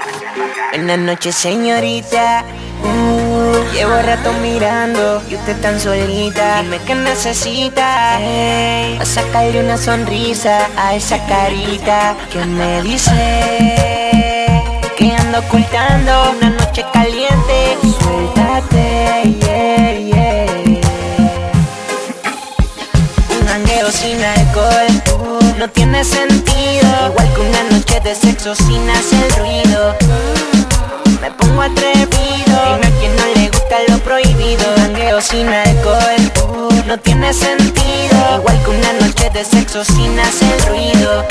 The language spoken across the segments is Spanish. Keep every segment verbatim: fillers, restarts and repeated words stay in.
Buenas noches, señorita. Uh, llevo rato mirando y usted tan solita. Dime qué necesita, hey, a sacarle una sonrisa a esa carita que me dice que ando ocultando una noche caliente. Suéltate, yeah, yeah. Un jangueo sin alcohol uh, no tiene sentido. Igual que una noche de sexo sin hacer ruido. Me pongo atrevido, dime a quien no le gusta lo prohibido. Jangueo sin alcohol uh, no tiene sentido. Igual que una noche de sexo sin hacer ruido.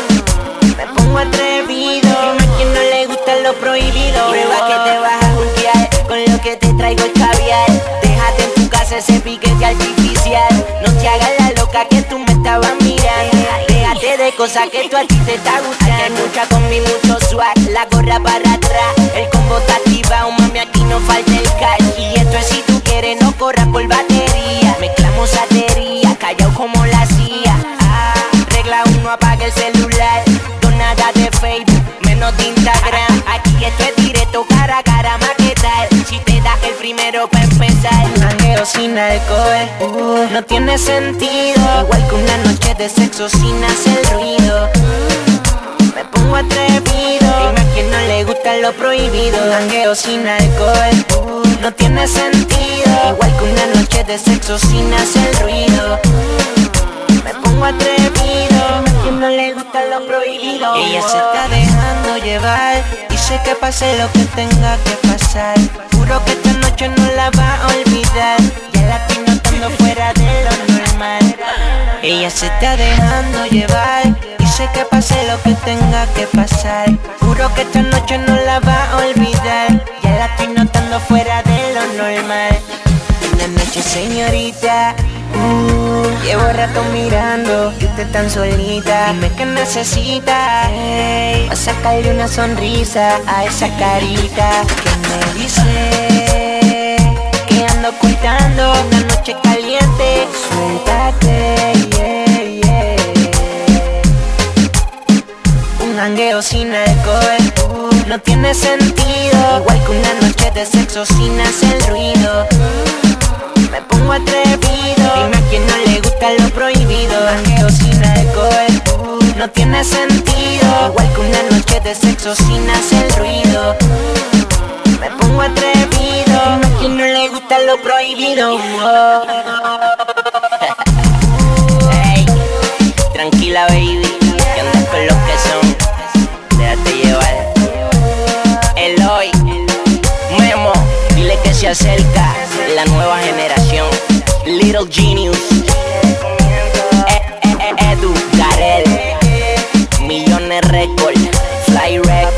Me pongo atrevido, dime a quien no le gusta lo prohibido. Prueba que te vas a juntear con lo que te traigo el caviar. Déjate en tu casa ese piquete artificial. No te hagas la loca que tú me estabas mirando. Déjate de cosas que tú a ti te está gustando. Hay mucha con mi mucho swag, la gorra para atrás. El combo está activado, mami, aquí no falta el cash. Y esto es si tú quieres, no corras por batería. Mezclamos batería, callao como la hacía. Ah, regla uno, apaga el celular. No nada de Facebook, menos de Instagram. Aquí esto es directo, cara a cara, maquetar. Si te das el primero para empezar. Un jangueo sin alcohol uh, no tiene sentido. Igual que una noche de sexo sin hacer ruido. Me pongo atrevido, dime a quien no le gusta lo prohibido. Un jangueo sin alcohol uh, no tiene sentido. Igual que una noche de sexo sin hacer ruido. Me pongo atrevido, dime a quien no le gusta lo prohibido. Ella se está dejando llevar, dice que pase lo que tenga que pasar. Juro que esta noche no la va a olvidar. Ya la estoy notando fuera de lo normal. Ella se está dejando llevar, dice que pase lo que tenga que pasar. Juro que esta noche no la va a olvidar. Ya la estoy notando fuera de lo normal. Buenas noches, señorita. Uh, llevo rato mirando y usted tan solita. Dime qué necesita, hey, a sacarle una sonrisa a esa carita que me dice que ando ocultando una noche caliente. Suéltate, yeah, yeah. Un jangueo sin alcohol uh, no tiene sentido. Igual que una noche de sexo sin hacer ruido. Me pongo atrevido, dime a quien no le gusta lo prohibido. Jangueo sin alcohol uh, no tiene sentido. Igual que una noche de sexo sin hacer ruido. Me pongo atrevido, dime a quien no le gusta lo prohibido. Oh. Hey, tranquila baby, que andas con los que son. Déjate llevar. Eloy, Memo, dile que se acerca la nueva generación. Little Genius, e e e Edu, Garel, Millones Record, Fly Record.